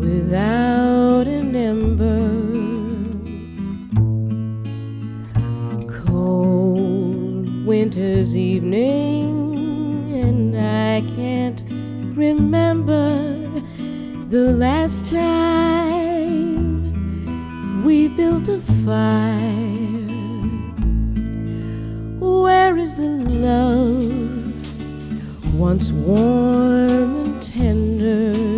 without an ember. Cold winter's evening, and I can't remember the last time we built a fire. Where is the love once warm and tender?